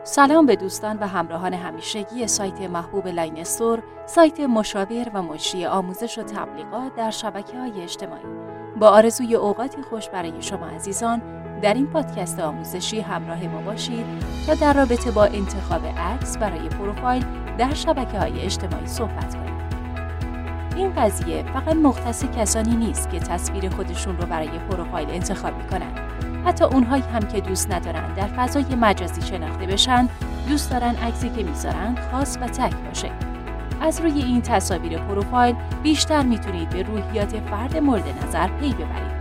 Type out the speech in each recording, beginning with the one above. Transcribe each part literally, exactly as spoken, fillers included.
سلام به دوستان و همراهان همیشگی سایت محبوب لاین استور، سایت مشاور و مجری آموزش و تبلیغات در شبکه‌های اجتماعی. با آرزوی اوقاتی خوش برای شما عزیزان، در این پادکست آموزشی همراه ما باشید تا در رابطه با انتخاب عکس برای پروفایل در شبکه‌های اجتماعی صحبت کنیم. این قضیه فقط مختص کسانی نیست که تصویر خودشون رو برای پروفایل انتخاب می‌کنند. حتی اونهایی هم که دوست ندارن در فضای مجازی شناخته بشن، دوست دارن عکسی که میذارن خاص و تک باشه. از روی این تصاویر پروفایل بیشتر میتونید به روحیات فرد مورد نظر پی ببرید.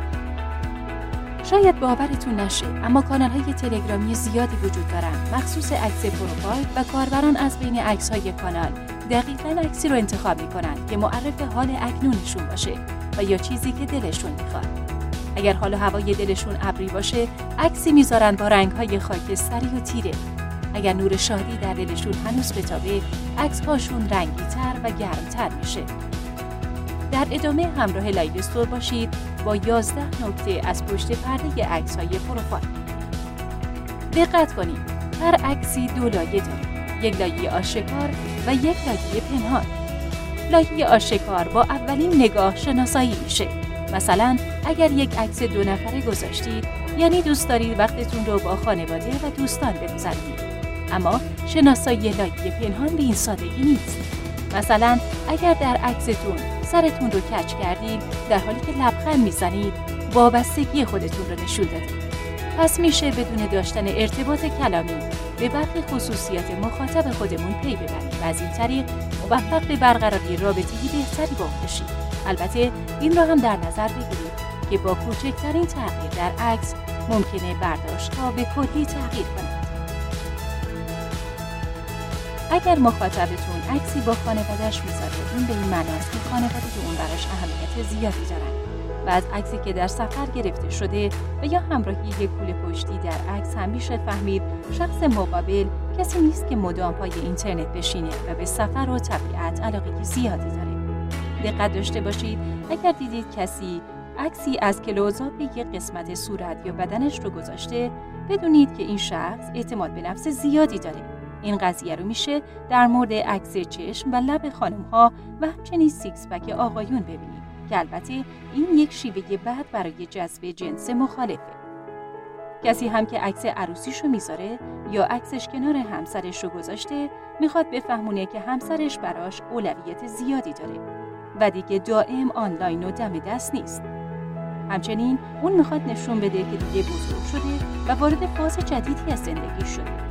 شاید باورتون نشه، اما کانال‌های تلگرامی زیادی وجود دارن مخصوص عکس پروفایل و کاربران از بین عکس‌های کانال دقیقاً عکسی رو انتخاب میکنن که معرف حال اکنونشون باشه و یا چیزی که دلشون میخواد. اگر حال و هوای دلشون ابری باشه، عکسی میذارن با رنگ‌های خاکستری و تیره. اگر نور شادی در دلشون هنوز بتابه، عکس‌هاشون رنگی‌تر و گرم‌تر میشه. در ادامه همراه لاین استور باشید با یازده نکته از پشت پرده عکس‌های پروفایل. دقت کنید، هر عکسی دو لایه داره، یک لایه آشکار و یک لایه پنهان. لایه آشکار با اولین نگاه شناسایی میشه. مثلا اگر یک عکس دو نفره گذاشتید، یعنی دوست دارید وقتتون رو با خانواده و دوستان بگذرونید. اما شناسایی لایه پنهان به این سادگی نیست. مثلا اگر در عکستون سرتون رو کج کردید در حالی که لبخند میزنید، وابستگی خودتون رو نشون دادید. پس میشه بدون داشتن ارتباط کلامی به برخی خصوصیات مخاطب خودمون پی ببرید و از این طریق موفق به برقراری رابطه‌ای بهتری با اون بشید. البته این را هم در نظر بگیرید که با کوچکترین تغییر در عکس ممکنه برداشت‌ها به کلی تغییر کنند. اگر مخاطبتون عکسی با خانواده‌اش می‌ذاره، این به این معناست که خانواده اون براش اهمیت زیادی دارن و از عکسی که در سفر گرفته شده و یا همراهی یک کوله پشتی در عکس هم میشه فهمید شخص مقابل کسی نیست که مدام پای اینترنت بشینه و به سفر و طبیعت علاقه زیادی داره. دقت داشته باشید اگر دیدید کسی عکسی از کلوزآپ یک قسمت صورت یا بدنش رو گذاشته، بدونید که این شخص اعتماد به نفس زیادی داره. این قضیه رو میشه در مورد عکس چشم و لب خانم‌ها و همچنین سیکس پک آقایون ببینید که البته این یک شیوه بد برای جذب جنس مخالفه. کسی هم که عکس عروسیشو میذاره یا عکسش کنار همسرش رو گذاشته، میخواد بفهمونه که همسرش براش اولویت زیادی داره و دیگه دائم آنلاین و دم دست نیست. همچنین اون میخواد نشون بده که دیگه بزرگ شده و وارد فاز جدیدی از زندگی شده.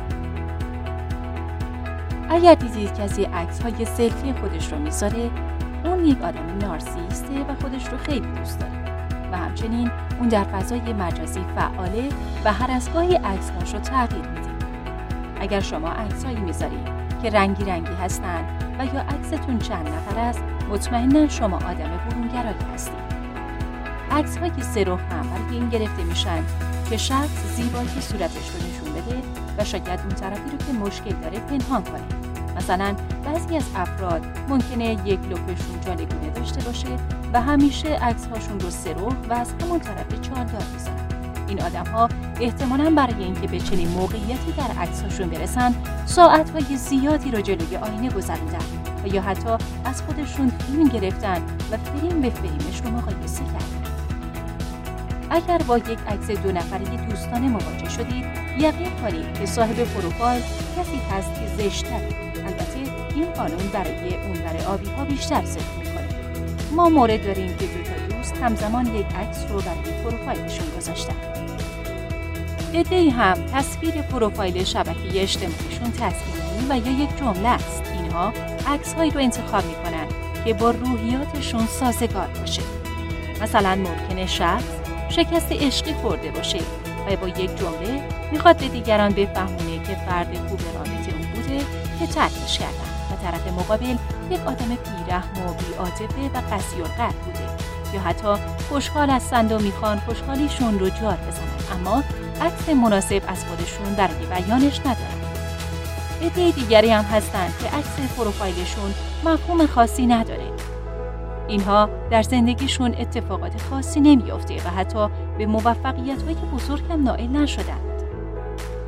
اگر دیدید کسی عکس‌های سلفی خودش رو میذاره، اون یک آدم نارسیسته و خودش رو خیلی دوست داره و همچنین اون در فضای مجازی فعاله و هر از گاهی عکس‌هاش رو تغییر میده. اگر شما عکس‌هایی میذارید که رنگی رنگی هستن و یا عکستون چند نفر است، مطمئناً شما آدم برونگرایی هستید. عکس‌های سرخ هم برای این گرفته میشن که شخص زیبایی صورتش رو نشون بده و شاید اون طرفی رو که مشکل داره پنهان کنه. مثلا بعضی از افراد ممکنه یک لپشون جالگونه داشته باشه و همیشه عکس‌هاشون رو سرخ و از همون طرف چالدار میذارن. این آدم‌ها احتمالاً برای اینکه به چنین موقعیتی در عکس‌هاشون برسن، ساعت‌های زیادی رو جلوی آینه گذروندن و یا حتی از خودشون فیلم گرفتن و فریم به فریمش رو مقایسه کردن. اگر با یک عکس دو نفره دوستانه مواجه شدید، یقین کنید که صاحب پروفایل کسی هست که زشت‌تره. البته این قانون برای اونور آبی‌ها بیشتر صدق می‌کنه. ما مورد داریم که دو تا دوست همزمان یک عکس رو برای پروفایلشون گذاشتن. عده‌ای هم تصویر پروفایل شبکه اجتماعیشون تصمیمی و یا یک جمله است. اینها عکس‌هایی رو انتخاب می‌کنن که با روحیاتشون سازگار باشه. مثلا ممکنه شخص شکست عشقی خورده باشه و با یک جمله میخواد به دیگران بفهمونه که فرد خوب رابطه اون بوده که ترکش کردن و طرف مقابل یک آدم بی‌رحم و بی‌عاطفه و قسی‌القلب بوده، یا حتی خوشحال هستند و میخوان خوشحالیشون رو جار بزنن اما عکس مناسب از خودشون برای بیانش ندارن. عده دیگری هم هستن که عکس پروفایلشون مفهوم خاصی نداره. اینها در زندگیشون اتفاقات خاصی نمیافته و حتی به موفقیت‌های بزرگ هم نائل نشدند.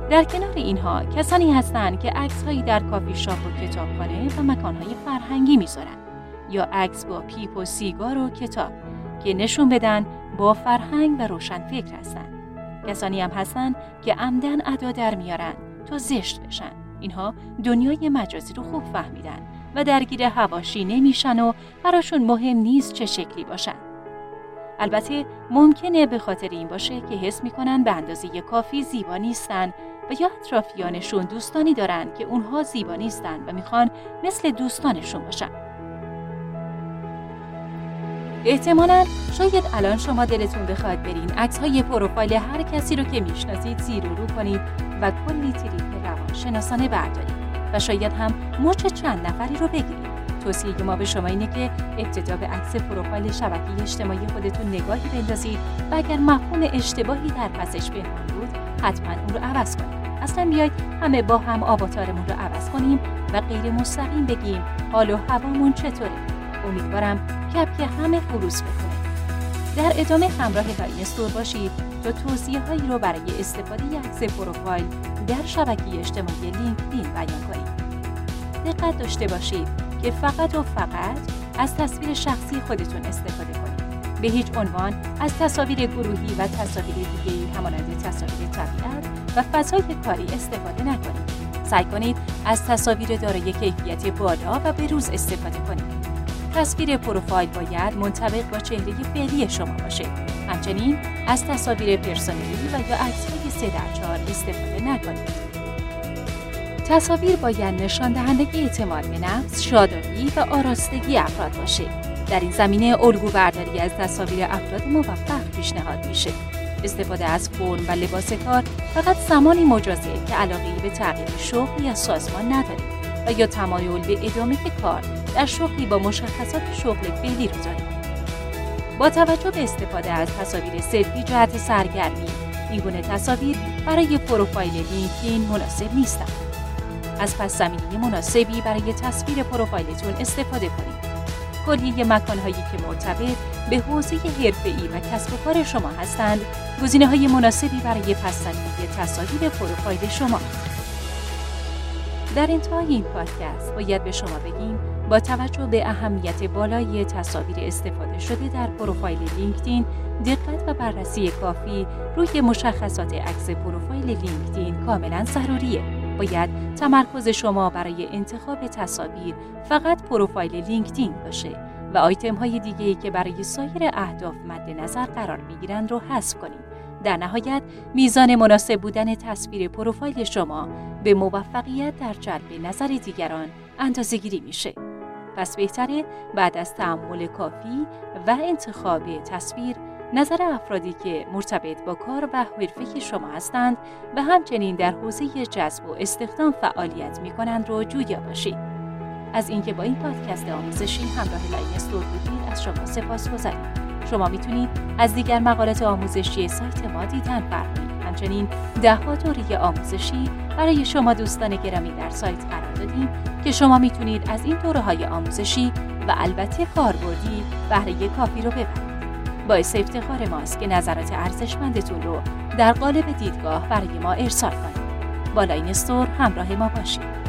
در کنار اینها کسانی هستند که عکس‌هایی در کافی شاپ و کتابخانه و مکان‌های فرهنگی می‌ذارن یا عکس با پیپ و سیگار و کتاب که نشون بدن با فرهنگ و روشنفکر هستن. کسانی هم هستن که عمدن ادا در میارن تا زشت بشن. اینها دنیای مجازی رو خوب فهمیدن و درگیر حواشی نمیشن و براشون مهم نیست چه شکلی باشن. البته ممکنه به خاطر این باشه که حس میکنن به اندازه کافی زیبا نیستن و یا اطرافیانشون دوستانی دارن که اونها زیبا نیستن و میخوان مثل دوستانشون باشن. احتمالاً شاید الان شما دلتون بخواد برین عکس‌های پروفایل هر کسی رو که میشناسید زیر و رو کنید و کلی تریپ روانشناسانه بردارید و شاید هم مچ چند نفری رو بگیرید. توصیه ما به شما اینه که ابتدا به عکس پروفایل شبکه اجتماعی خودتون نگاهی بندازید و اگر مفهوم اشتباهی در پسش پنهان بود حتما اون رو عوض کنید. اصلا بیاید همه با هم آواتارمون رو عوض کنیم و غیر مستقیم بگیم حال و هوامون چطوره. امیدوارم کپ که همه فروس بکنه. در ادامه همراه لاینستور باشید تا توصیه‌هایی رو برای استفاده عکس پروفایل در شبکه اجتماعی لینکدین بیان کنیم. دقت داشته باشید که فقط و فقط از تصویر شخصی خودتون استفاده کنید. به هیچ عنوان از تصاویر گروهی و تصاویر دیگه‌ای همانند تصاویر طبیعت و فضای کاری استفاده نکنید. سعی کنید از تصاویر دارای کیفیت بالا و بروز استفاده کنید. تصویر پروفایل باید منطبق با چهره فعلی شما باشه. همچنین از تصاویر پرسنلی و یا عکس‌های سه در چهار استفاده نکنید. تصاویر باید نشان دهنده اعتماد به نفس، شادابی و آراستگی افراد باشه. در این زمینه الگو برداری از تصاویر افراد موفق پیشنهاد میشه. استفاده از فرم و لباس کار فقط زمانی مجازه که علاقه‌ای به تغییر شغل یا سازمان ندارید و یا تمایل به ادامه کار در شغلی با مشخصات شغل فعلی رو دارید. با توجه به استفاده از تصاویر سلفی جهت سرگرمی، این گونه تصاویر برای پروفایل لینکدین مناسب نیستند. از پس زمینه مناسبی برای تصویر پروفایلتون استفاده کنید. کلیه مکان‌هایی که مرتبط به حوزه حرفه‌ای و کسب و کار شما هستند، گزینه‌های مناسبی برای پس زمینه تصاویر پروفایل شما. در انتهای این پادکست باید به شما بگیم با توجه به اهمیت بالای تصاویر استفاده شده در پروفایل لینکدین، دقت و بررسی کافی روی مشخصات عکس پروفایل لینکدین کاملا ضروریه. باید تمرکز شما برای انتخاب تصاویر فقط پروفایل لینکدین باشه و آیتم های دیگه‌ای که برای سایر اهداف مد نظر قرار می‌گیرند رو حذف کنید. در نهایت میزان مناسب بودن تصویر پروفایل شما به موفقیت در جلب نظر دیگران اندازه‌گیری میشه. پس بهتره بعد از تأمل کافی و انتخاب تصویر، نظر افرادی که مرتبط با کار و حرفه شما هستند و همچنین در حوزه جذب و استخدام فعالیت می‌کنند رو جویا باشید. از اینکه با این پادکست آموزشی همراه لاینستور بودید از شما سپاسگزاریم. شما میتونید از دیگر مقالات آموزشی سایت ما دیدن فرمایید. همچنین ده ها دوره آموزشی برای شما دوستان گرامی در سایت قرار دادیم که شما میتونید از این دوره‌های آموزشی و البته کاربردی بهره کافی رو ببرید. باعث افتخار ماست که نظرات ارزشمندتون رو در قالب دیدگاه برای ما ارسال کنید. با لاینستور همراه ما باشید.